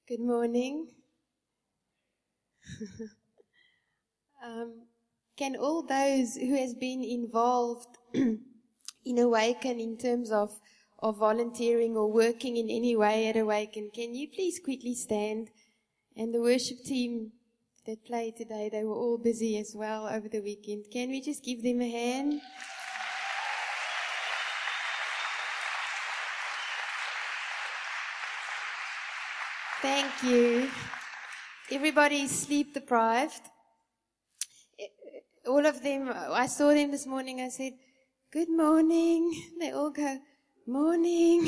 Good morning. Can all those who has been involved in Awaken in terms of volunteering or working in any way at Awaken, can you please quickly stand? And the worship team that played today, they were all busy as well over the weekend. Can we just give them a hand? Thank you. Everybody is sleep deprived. All of them, I saw them this morning, I said, good morning. They all go, morning.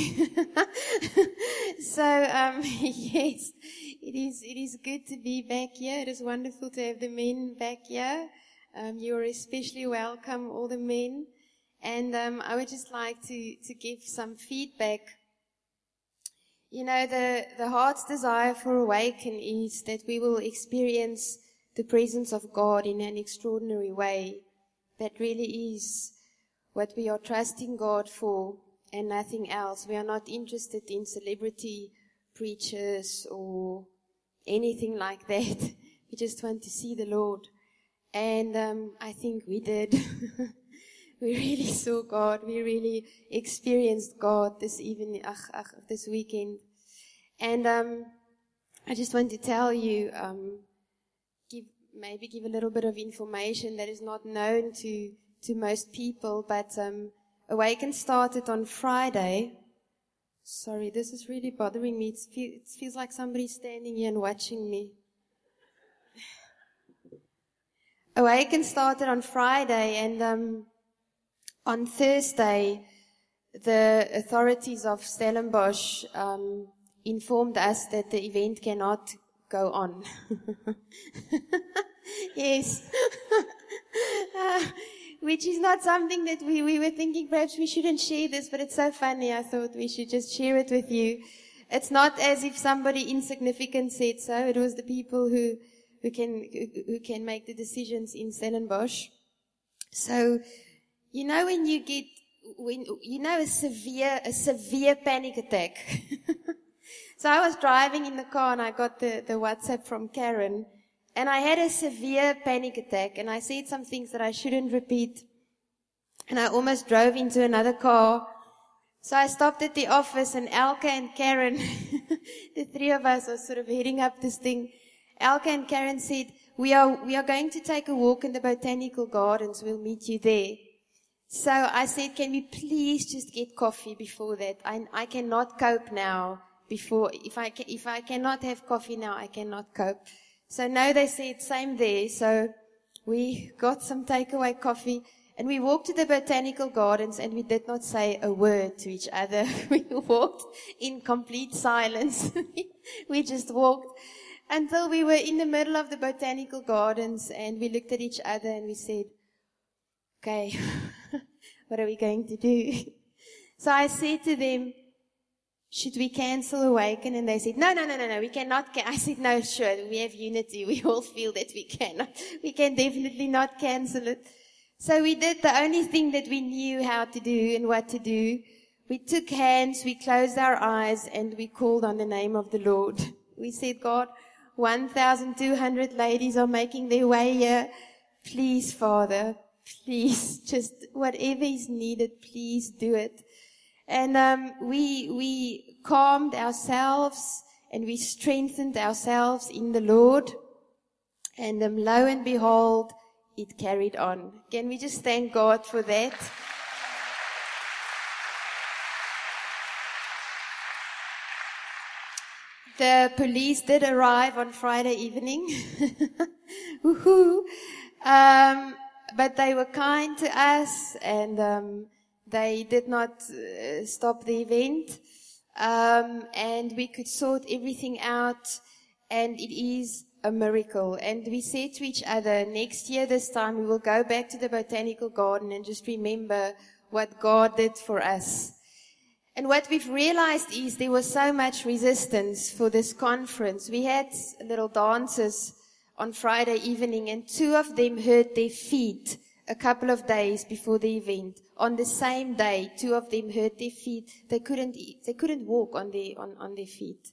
So, yes, it is good to be back here. It is wonderful to have the men back here. You're especially welcome, all the men. And I would just like to give some feedback. You know, the heart's desire for Awaken is that we will experience the presence of God in an extraordinary way. That really is what we are trusting God for and nothing else. We are not interested in celebrity preachers or anything like that. We just want to see the Lord. And I think we did. We really saw God. We really experienced God this evening, this weekend. And I just want to tell you, give a little bit of information that is not known to most people. But Awaken started on Friday. Sorry, this is really bothering me. It feels like somebody's standing here and watching me. Awaken started on Friday, and on Thursday, the authorities of Stellenbosch informed us that the event cannot go on. Yes. Which is not something that we were thinking perhaps we shouldn't share this, but it's so funny. I thought we should just share it with you. It's not as if somebody insignificant said so. It was the people who can make the decisions in Stellenbosch. So, you know, when you get, a severe panic attack. So I was driving in the car and I got the WhatsApp from Karen, and I had a severe panic attack, and I said some things that I shouldn't repeat, and I almost drove into another car. So I stopped at the office, and Elke and Karen, the three of us were sort of heading up this thing. Elke and Karen said, we are going to take a walk in the botanical gardens. We'll meet you there. So I said, can we please just get coffee before that? I cannot cope now. If I cannot have coffee now, I cannot cope. So no, they said, same there. So we got some takeaway coffee, and we walked to the botanical gardens, and we did not say a word to each other. We walked in complete silence. We just walked until we were in the middle of the botanical gardens, and we looked at each other and we said, okay, what are we going to do? So I said to them, should we cancel Awaken? And they said, no, we cannot. I said, no, sure, we have unity. We all feel that we cannot. We can definitely not cancel it. So we did the only thing that we knew how to do and what to do. We took hands, we closed our eyes, and we called on the name of the Lord. We said, God, 1,200 ladies are making their way here. Please, Father, please, just whatever is needed, please do it. And we calmed ourselves and we strengthened ourselves in the Lord. And lo and behold, it carried on. Can we just thank God for that? The police did arrive on Friday evening. Woohoo! But they were kind to us, and they did not stop the event, and we could sort everything out, and it is a miracle. And we said to each other, next year this time we will go back to the botanical garden and just remember what God did for us. And what we've realized is there was so much resistance for this conference. We had little dances on Friday evening, and 2 of them hurt their feet a couple of days before the event. On the same day, 2 of them hurt their feet. They couldn't walk on their feet.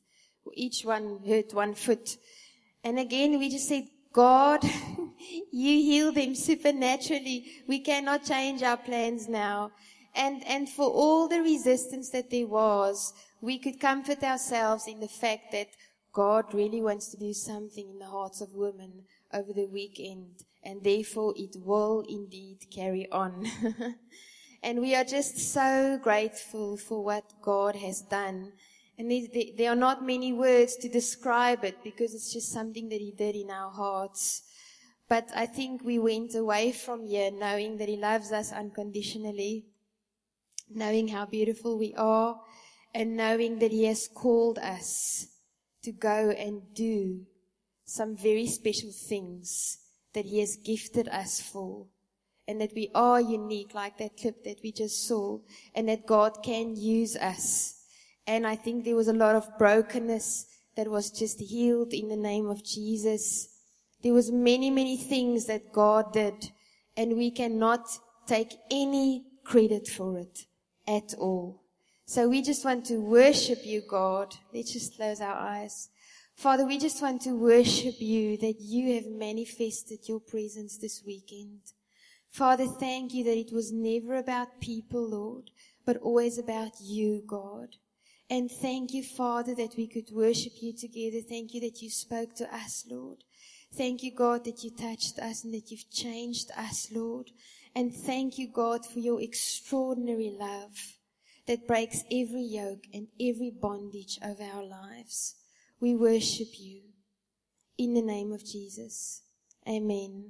each one hurt one foot. And again, we just said, God, you heal them supernaturally. We cannot change our plans now. And for all the resistance that there was, we could comfort ourselves in the fact that God really wants to do something in the hearts of women over the weekend, and therefore it will indeed carry on. And we are just so grateful for what God has done. And there are not many words to describe it, because it's just something that He did in our hearts. But I think we went away from here knowing that He loves us unconditionally, knowing how beautiful we are, and knowing that He has called us to go and do some very special things that He has gifted us for, and that we are unique, like that clip that we just saw, and that God can use us. And I think there was a lot of brokenness that was just healed in the name of Jesus. There was many, many things that God did, and we cannot take any credit for it at all. So we just want to worship You, God. Let's just close our eyes. Father, we just want to worship You that You have manifested Your presence this weekend. Father, thank You that it was never about people, Lord, but always about You, God. And thank You, Father, that we could worship You together. Thank You that You spoke to us, Lord. Thank You, God, that You touched us and that You've changed us, Lord. And thank You, God, for Your extraordinary love that breaks every yoke and every bondage of our lives. We worship You in the name of Jesus. Amen.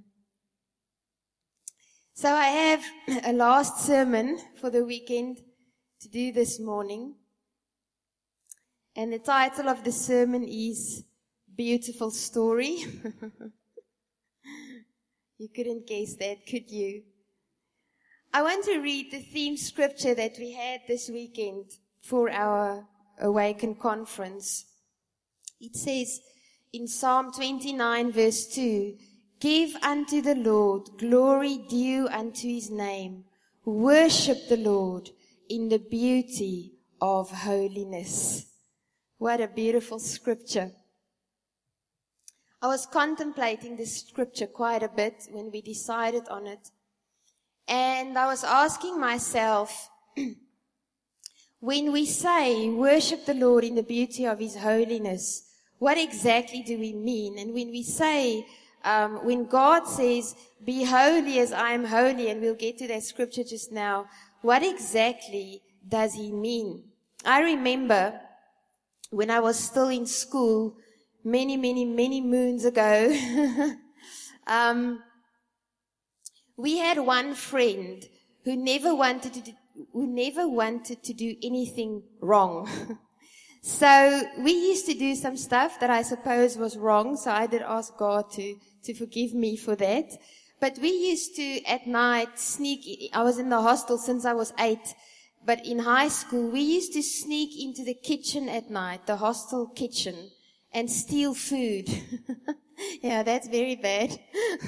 So I have a last sermon for the weekend to do this morning. And the title of the sermon is Beautiful Story. You couldn't guess that, could you? I want to read the theme scripture that we had this weekend for our Awaken conference. It says in Psalm 29 verse 2, Give unto the Lord glory due unto His name. Worship the Lord in the beauty of holiness. What a beautiful scripture. I was contemplating this scripture quite a bit when we decided on it. And I was asking myself, when we say worship the Lord in the beauty of His holiness, what exactly do we mean? And when we say, when God says, be holy as I am holy, and we'll get to that scripture just now, what exactly does He mean? I remember when I was still in school, many moons ago, we had one friend who never wanted to do anything wrong. So we used to do some stuff that I suppose was wrong, so I did ask God to forgive me for that. But we used to, at night, sneak. I was in the hostel since I was 8. But in high school, we used to sneak into the kitchen at night, the hostel kitchen, and steal food. Yeah, that's very bad.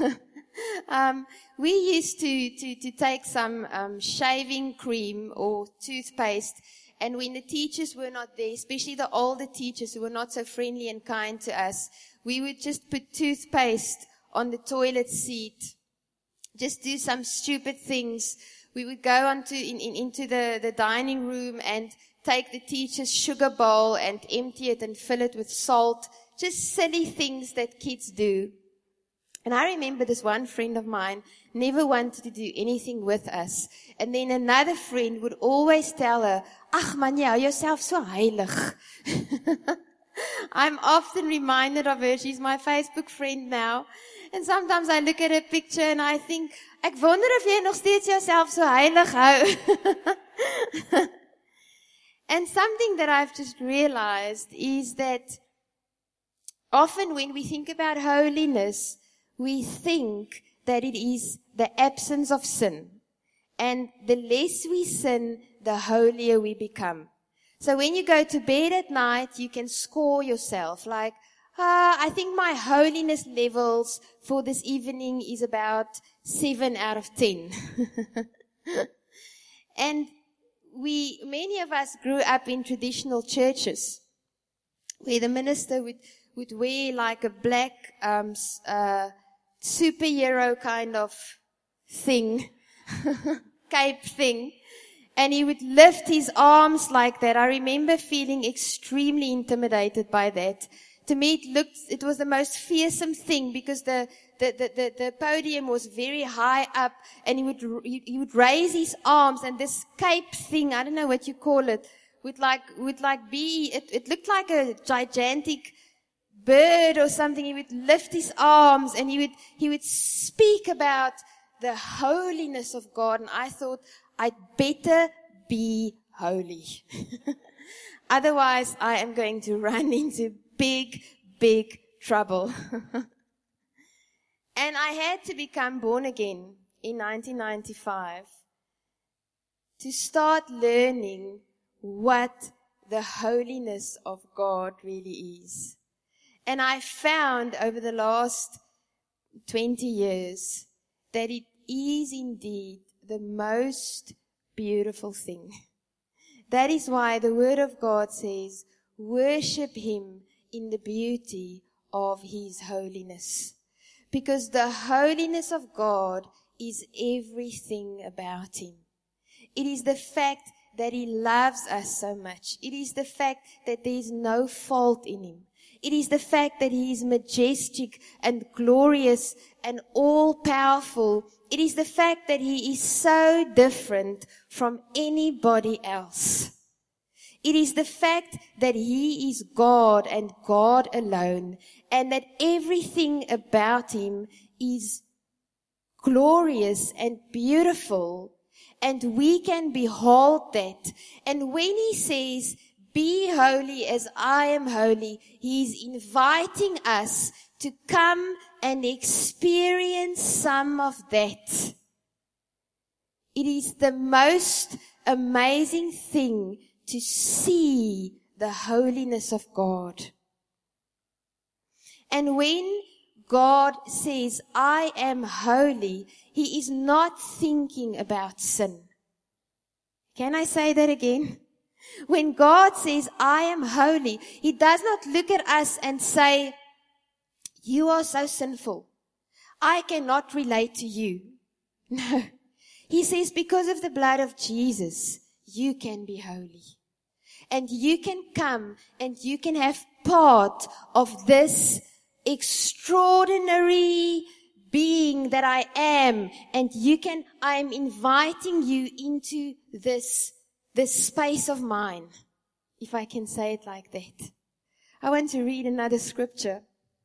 We used to take some shaving cream or toothpaste, and when the teachers were not there, especially the older teachers who were not so friendly and kind to us, we would just put toothpaste on the toilet seat, just do some stupid things. We would go into the dining room and take the teacher's sugar bowl and empty it and fill it with salt. Just silly things that kids do. And I remember this one friend of mine never wanted to do anything with us. And then another friend would always tell her, Ach man, jy hou jouself so heilig. I'm often reminded of her. She's my Facebook friend now. And sometimes I look at her picture and I think, ek wonder of jy nog steeds jouself so heilig hou. And something that I've just realized is that often when we think about holiness, we think that it is the absence of sin. And the less we sin, the holier we become. So when you go to bed at night, you can score yourself like, I think my holiness levels for this evening is about 7 out of 10. And many of us grew up in traditional churches. where the minister would wear like a black, superhero kind of thing, cape thing. And he would lift his arms like that. I remember feeling extremely intimidated by that. To me, it was the most fearsome thing because the podium was very high up, and he would raise his arms, and this cape thing, I don't know what you call it, would be, it looked like a gigantic bird or something. He would lift his arms and he would speak about the holiness of God, and I thought, I'd better be holy. Otherwise, I am going to run into big, big trouble. And I had to become born again in 1995 to start learning what the holiness of God really is. And I found over the last 20 years that it is indeed the most beautiful thing. That is why the Word of God says, worship Him in the beauty of His holiness. Because the holiness of God is everything about Him. It is the fact that He loves us so much. It is the fact that there is no fault in Him. It is the fact that He is majestic and glorious and all-powerful. It is the fact that He is so different from anybody else. It is the fact that He is God and God alone, and that everything about Him is glorious and beautiful, and we can behold that. And when He says, be holy as I am holy, He is inviting us to come and experience some of that. It is the most amazing thing to see the holiness of God. And when God says, I am holy, He is not thinking about sin. Can I say that again? When God says, I am holy, He does not look at us and say, you are so sinful. I cannot relate to you. No. He says, because of the blood of Jesus, you can be holy. And you can come and you can have part of this extraordinary being that I am. And I am inviting you into this space of mine, if I can say it like that. I want to read another scripture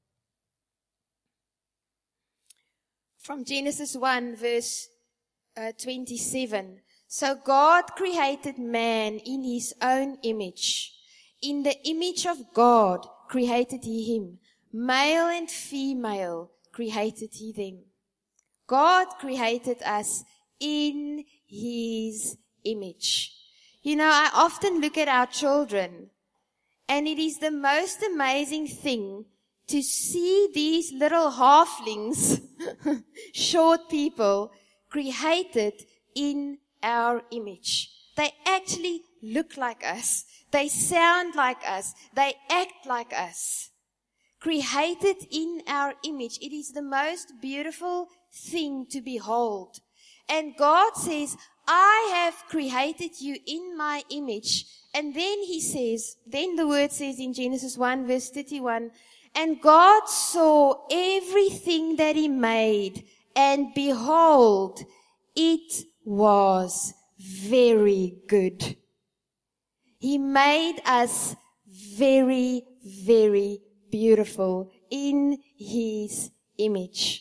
from Genesis 1 verse 27. So God created man in His own image. In the image of God created He him. Male and female created He them. God created us in His image. You know, I often look at our children, and it is the most amazing thing to see these little halflings, short people, created in our image. They actually look like us. They sound like us. They act like us. Created in our image. It is the most beautiful thing to behold. And God says, I have created you in my image. And then then the word says in Genesis 1 verse 31, and God saw everything that He made, and behold, it was very good. He made us very, very beautiful in His image.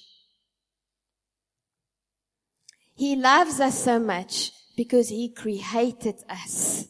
He loves us so much because He created us.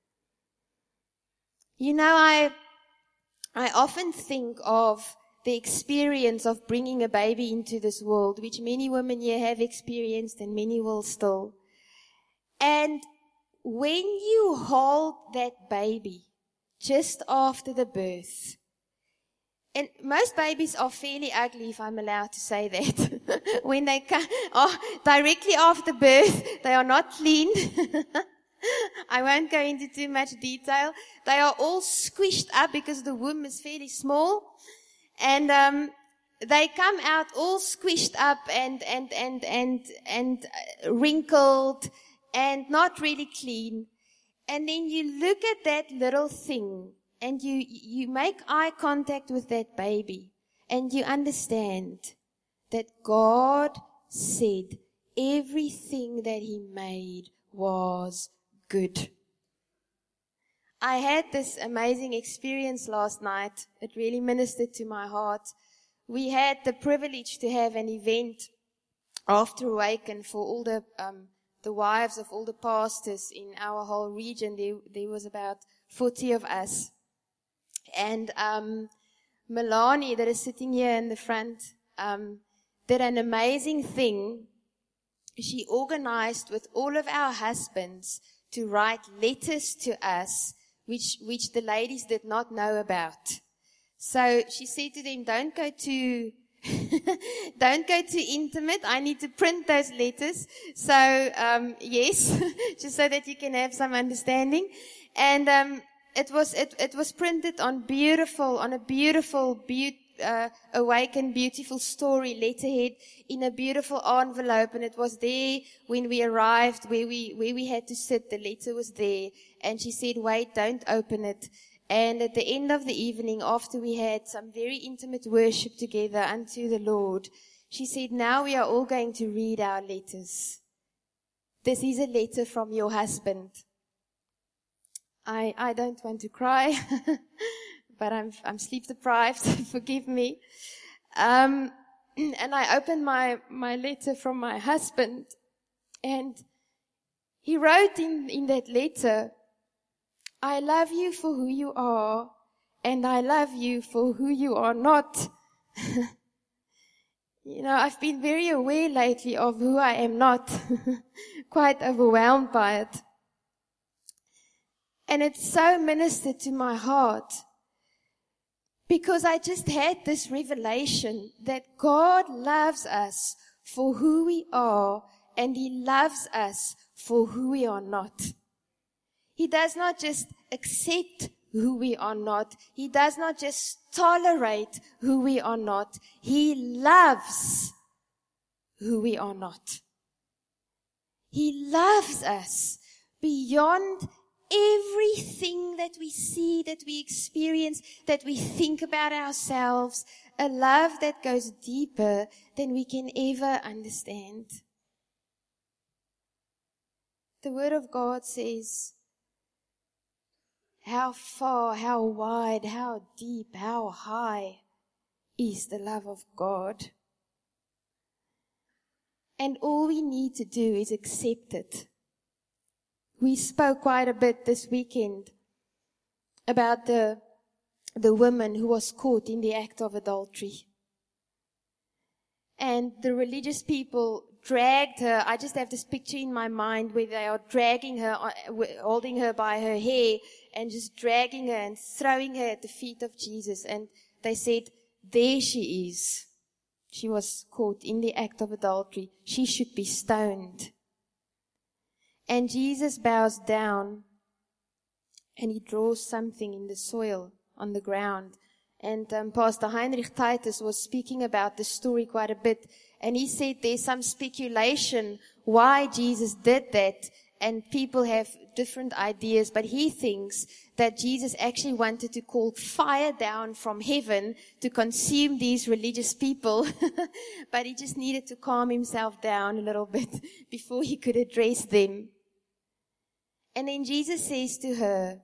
You know, I often think of the experience of bringing a baby into this world, which many women here have experienced and many will still. And when you hold that baby just after the birth, and most babies are fairly ugly, if I'm allowed to say that. When they come directly after birth, they are not clean. I won't go into too much detail. They are all squished up because the womb is fairly small. And, they come out all squished up and wrinkled and not really clean. And then you look at that little thing and you make eye contact with that baby and you understand that God said everything that He made was good. I had this amazing experience last night. It really ministered to my heart. We had the privilege to have an event after Awaken for all the wives of all the pastors in our whole region. There was about 40 of us. And Melanie, that is sitting here in the front, did an amazing thing. She organized with all of our husbands to write letters to us, which the ladies did not know about. So she said to them, don't go too intimate. I need to print those letters. So, yes, just so that you can have some understanding. And, it was printed on a beautiful, Awaken beautiful story letterhead in a beautiful envelope, and it was there when we arrived where we had to sit. The letter was there, and she said, wait, don't open it. And at the end of the evening, after we had some very intimate worship together unto the Lord, she said, now we are all going to read our letters. This is a letter from your husband. I don't want to cry, but I'm sleep deprived. Forgive me. And I opened my letter from my husband, and he wrote in that letter, I love you for who you are, and I love you for who you are not. You know, I've been very aware lately of who I am not, quite overwhelmed by it. And it so ministered to my heart, because I just had this revelation that God loves us for who we are, and He loves us for who we are not. He does not just accept who we are not. He does not just tolerate who we are not. He loves who we are not. He loves us beyond everything that we see, that we experience, that we think about ourselves. A love that goes deeper than we can ever understand. The Word of God says, how far, how wide, how deep, how high is the love of God. And all we need to do is accept it. We spoke quite a bit this weekend about the woman who was caught in the act of adultery. And the religious people dragged her. I just have this picture in my mind where they are dragging her, holding her by her hair and just dragging her and throwing her at the feet of Jesus. And they said, there she is. She was caught in the act of adultery. She should be stoned. And Jesus bows down and He draws something in the soil on the ground. And Pastor Heinrich Titus was speaking about the story quite a bit. And he said there's some speculation why Jesus did that. And people have different ideas. But he thinks that Jesus actually wanted to call fire down from heaven to consume these religious people. But He just needed to calm Himself down a little bit before He could address them. And then Jesus says to her,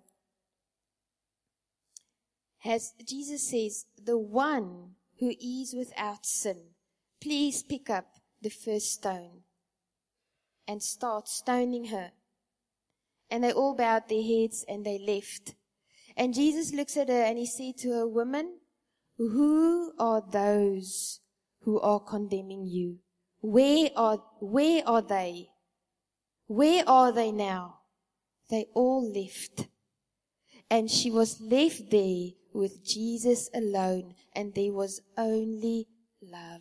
Jesus says, the one who is without sin, please pick up the first stone and start stoning her. And they all bowed their heads and they left. And Jesus looks at her and He said to her, woman, who are those who are condemning you? Where are they? Where are they now? They all left. And she was left there with Jesus alone, and there was only love.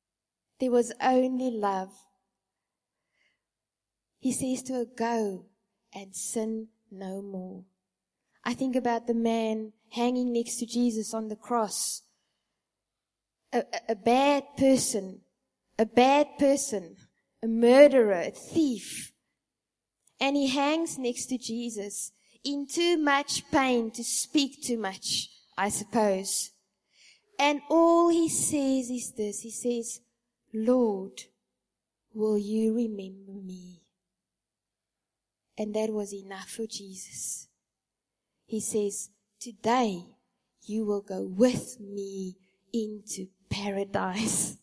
There was only love. He says to her, go and sin no more. I think about the man hanging next to Jesus on the cross. A bad person, a murderer, a thief. And he hangs next to Jesus in too much pain to speak too much, I suppose. And all he says is this. He says, Lord, will you remember me? And that was enough for Jesus. He says, today you will go with me into paradise.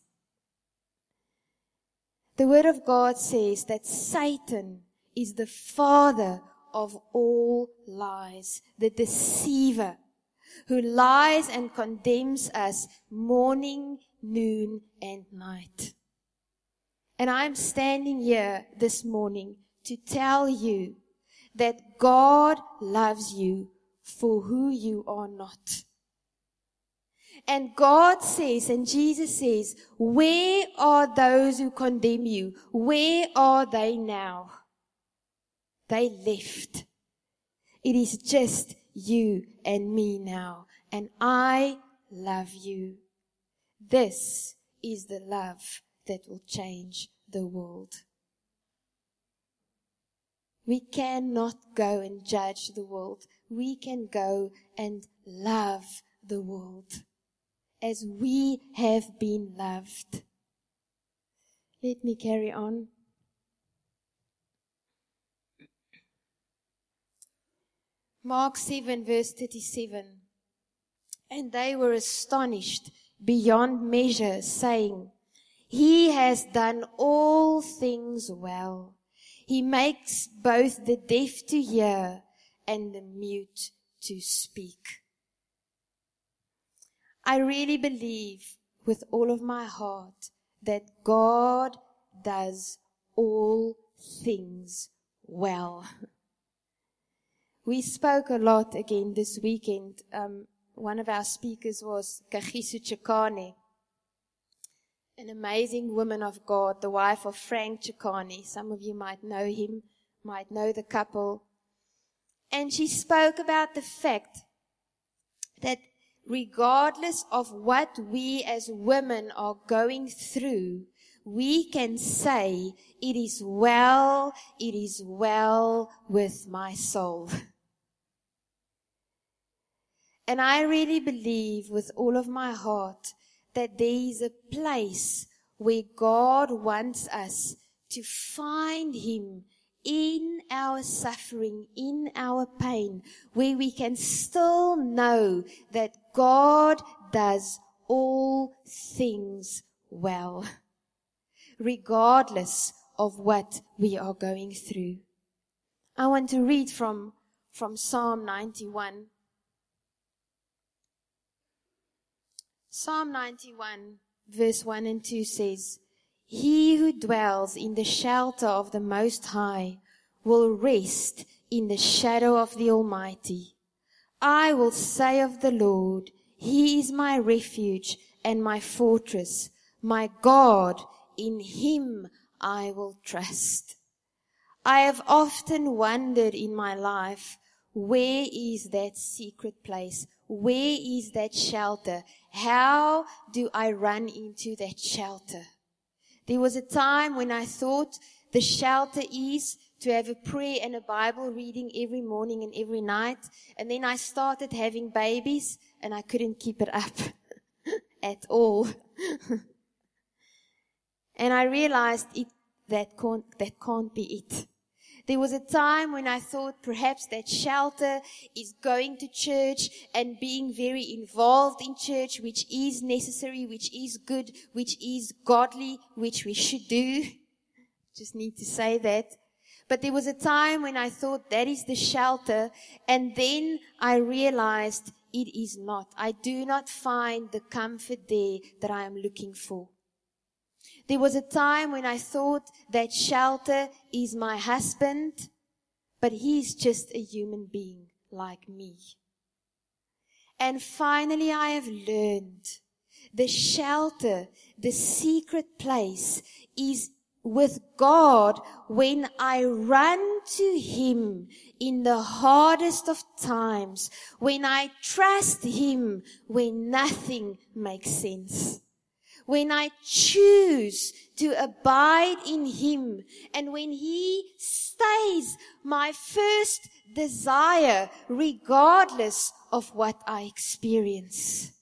The Word of God says that Satan is the father of all lies, the deceiver, who lies and condemns us morning, noon, and night. And I'm standing here this morning to tell you that God loves you for who you are not. And God says, and Jesus says, where are those who condemn you? Where are they now? They left. It is just you and me now. And I love you. This is the love that will change the world. We cannot go and judge the world. We can go and love the world as we have been loved. Let me carry on. Mark 7 verse 37. And they were astonished beyond measure, saying, He has done all things well. He makes both the deaf to hear and the mute to speak. I really believe with all of my heart that God does all things well. We spoke a lot again this weekend. One of our speakers was Kagiso Chikane, an amazing woman of God, the wife of Frank Chikane. Some of you might know him, might know the couple. And she spoke about the fact that regardless of what we as women are going through, we can say, it is well with my soul. And I really believe with all of my heart that there is a place where God wants us to find Him in our suffering, in our pain, where we can still know that God does all things well, regardless of what we are going through. I want to read from Psalm 91. Psalm 91 verse 1 and 2 says, He who dwells in the shelter of the Most High will rest in the shadow of the Almighty. I will say of the Lord, He is my refuge and my fortress, my God, in Him I will trust. I have often wondered in my life, where is that secret place? Where is that shelter? How do I run into that shelter? There was a time when I thought the shelter is to have a prayer and a Bible reading every morning and every night. And then I started having babies and I couldn't keep it up at all. And I realized that can't be it. There was a time when I thought perhaps that shelter is going to church and being very involved in church, which is necessary, which is good, which is godly, which we should do. Just need to say that. But there was a time when I thought that is the shelter, and then I realized it is not. I do not find the comfort there that I am looking for. There was a time when I thought that shelter is my husband, but he's just a human being like me. And finally I have learned the shelter, the secret place is with God when I run to Him in the hardest of times, when I trust Him when nothing makes sense. When I choose to abide in Him, and when He stays my first desire regardless of what I experience.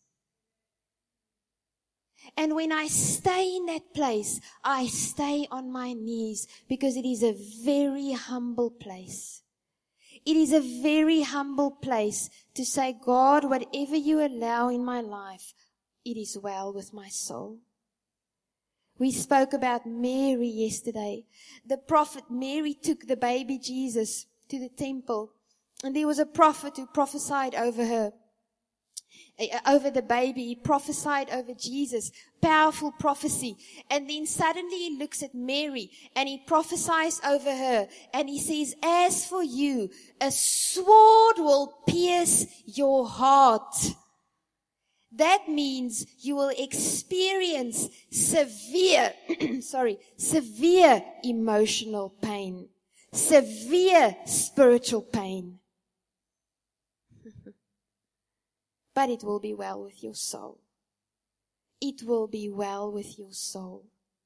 And when I stay in that place, I stay on my knees because it is a very humble place. It is a very humble place to say, God, whatever you allow in my life, it is well with my soul. We spoke about Mary yesterday. The prophet Mary took the baby Jesus to the temple, and there was a prophet who prophesied over her. Over the baby, he prophesied over Jesus, powerful prophecy. And then suddenly he looks at Mary and he prophesies over her and he says, as for you, a sword will pierce your heart. That means you will experience severe emotional pain, severe spiritual pain. But it will be well with your soul. It will be well with your soul.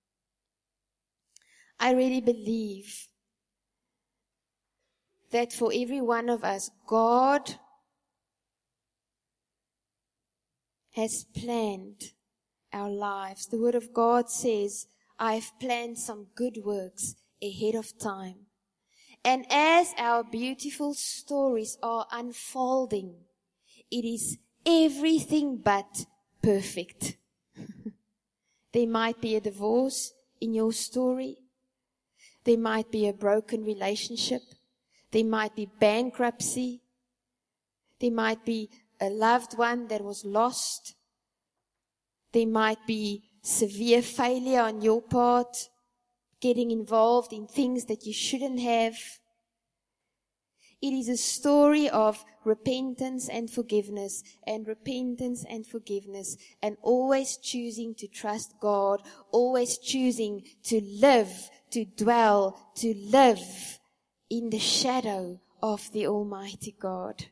I really believe that for every one of us, God has planned our lives. The Word of God says, I've planned some good works ahead of time. And as our beautiful stories are unfolding, it is everything but perfect. There might be a divorce in your story. There might be a broken relationship. There might be bankruptcy. There might be a loved one that was lost. There might be severe failure on your part, getting involved in things that you shouldn't have. It is a story of repentance and forgiveness, and repentance and forgiveness, and always choosing to trust God, always choosing to live, to dwell, to live in the shadow of the Almighty God.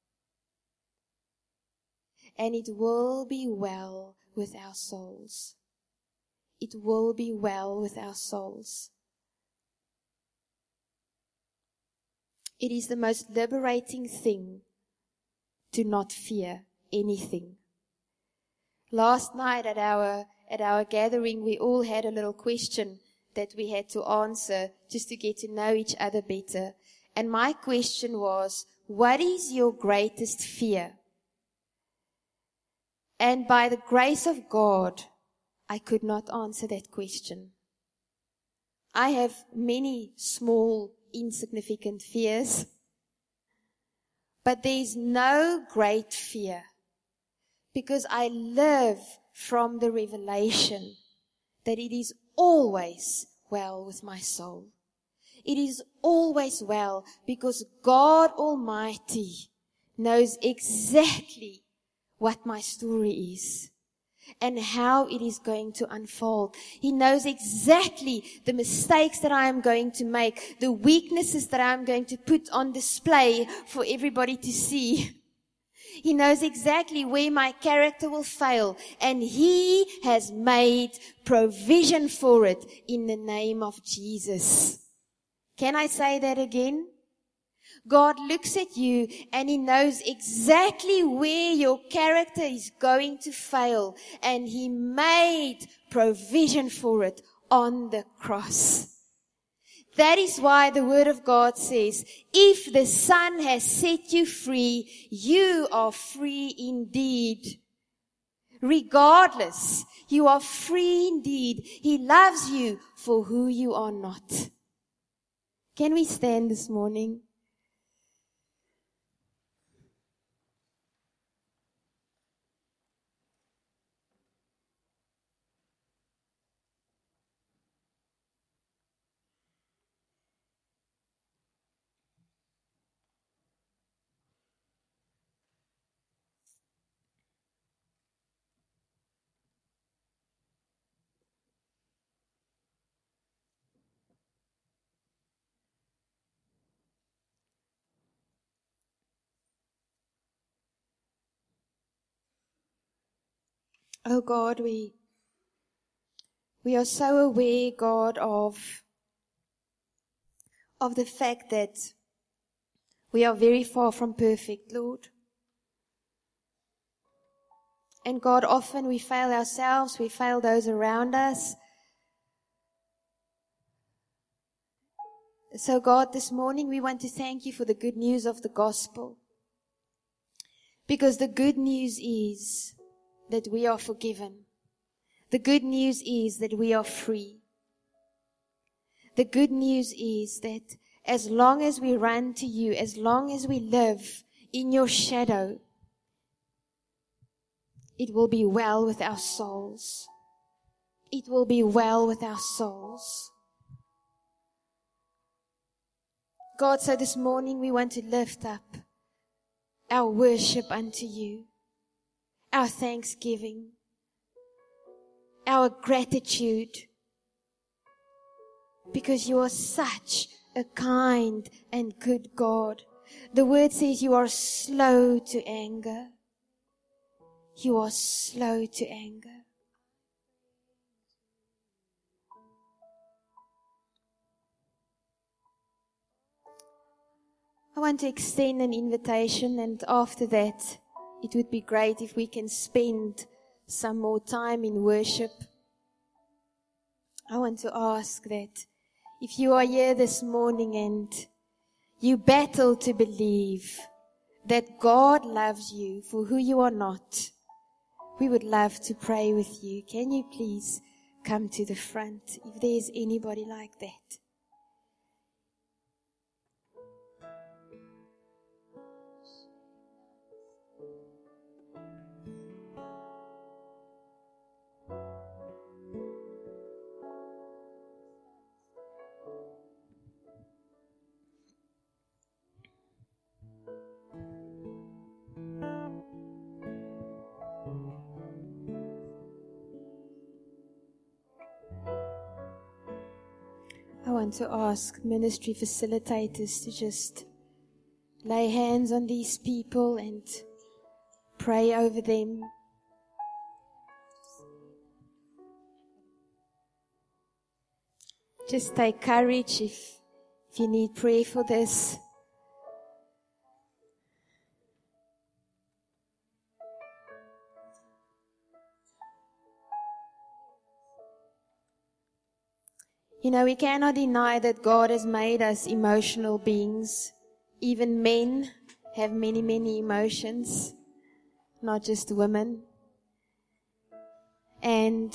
And it will be well with our souls. It will be well with our souls. It is the most liberating thing to not fear anything. Last night at our gathering, we all had a little question that we had to answer just to get to know each other better. And my question was, what is your greatest fear? And by the grace of God, I could not answer that question. I have many small, insignificant fears, but there is no great fear because I live from the revelation that it is always well with my soul. It is always well because God Almighty knows exactly what my story is and how it is going to unfold. He knows exactly the mistakes that I am going to make, the weaknesses that I am going to put on display for everybody to see. He knows exactly where my character will fail, and He has made provision for it in the name of Jesus. Can I say that again? God looks at you and He knows exactly where your character is going to fail, and He made provision for it on the cross. That is why the Word of God says, if the Son has set you free, you are free indeed. Regardless, you are free indeed. He loves you for who you are not. Can we stand this morning? Oh God, we are so aware, God, of the fact that we are very far from perfect, Lord. And God, often we fail ourselves, we fail those around us. So God, this morning we want to thank you for the good news of the gospel. Because the good news is that we are forgiven. The good news is that we are free. The good news is that as long as we run to you, as long as we live in your shadow, it will be well with our souls. It will be well with our souls. God, so this morning we want to lift up our worship unto you, our thanksgiving, our gratitude, because you are such a kind and good God. The word says you are slow to anger. You are slow to anger. I want to extend an invitation, and after that, it would be great if we can spend some more time in worship. I want to ask that if you are here this morning and you battle to believe that God loves you for who you are not, we would love to pray with you. Can you please come to the front if there is anybody like that? I want to ask ministry facilitators to just lay hands on these people and pray over them. Just take courage if you need prayer for this. You know, we cannot deny that God has made us emotional beings. Even men have many, many emotions, not just women. And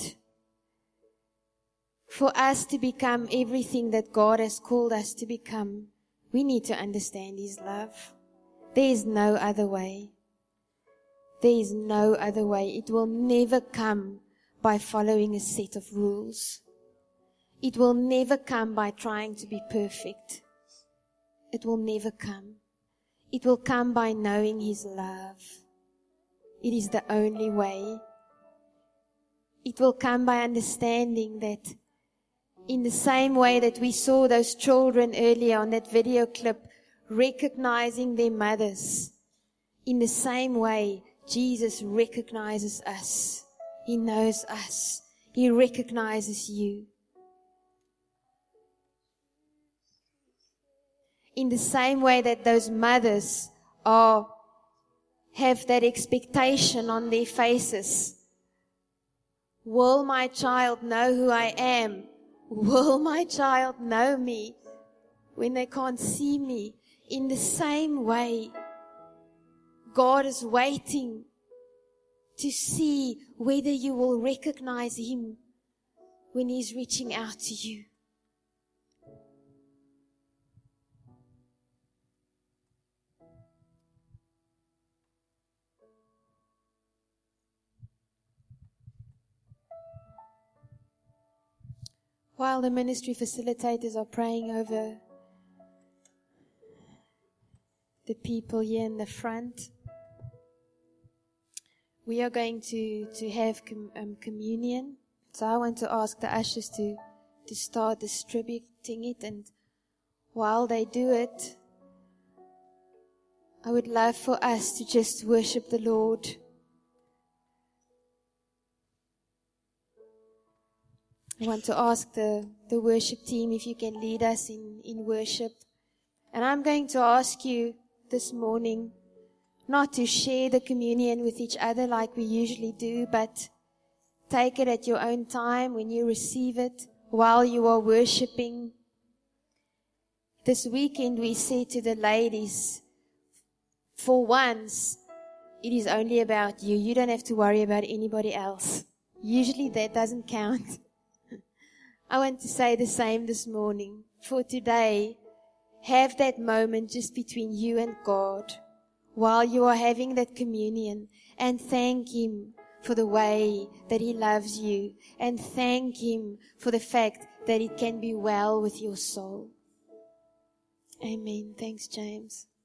for us to become everything that God has called us to become, we need to understand His love. There is no other way. There is no other way. It will never come by following a set of rules. It will never come by trying to be perfect. It will never come. It will come by knowing His love. It is the only way. It will come by understanding that in the same way that we saw those children earlier on that video clip recognizing their mothers, in the same way Jesus recognizes us. He knows us. He recognizes you. In the same way that those mothers have that expectation on their faces. Will my child know who I am? Will my child know me when they can't see me? In the same way, God is waiting to see whether you will recognize Him when He's reaching out to you. While the ministry facilitators are praying over the people here in the front, we are going to have communion. So I want to ask the ushers to start distributing it. And while they do it, I would love for us to just worship the Lord. I want to ask the worship team if you can lead us in worship. And I'm going to ask you this morning not to share the communion with each other like we usually do, but take it at your own time when you receive it while you are worshiping. This weekend we said to the ladies, for once, it is only about you. You don't have to worry about anybody else. Usually that doesn't count. I want to say the same this morning. For today, have that moment just between you and God while you are having that communion, and thank Him for the way that He loves you, and thank Him for the fact that it can be well with your soul. Amen. Thanks, James.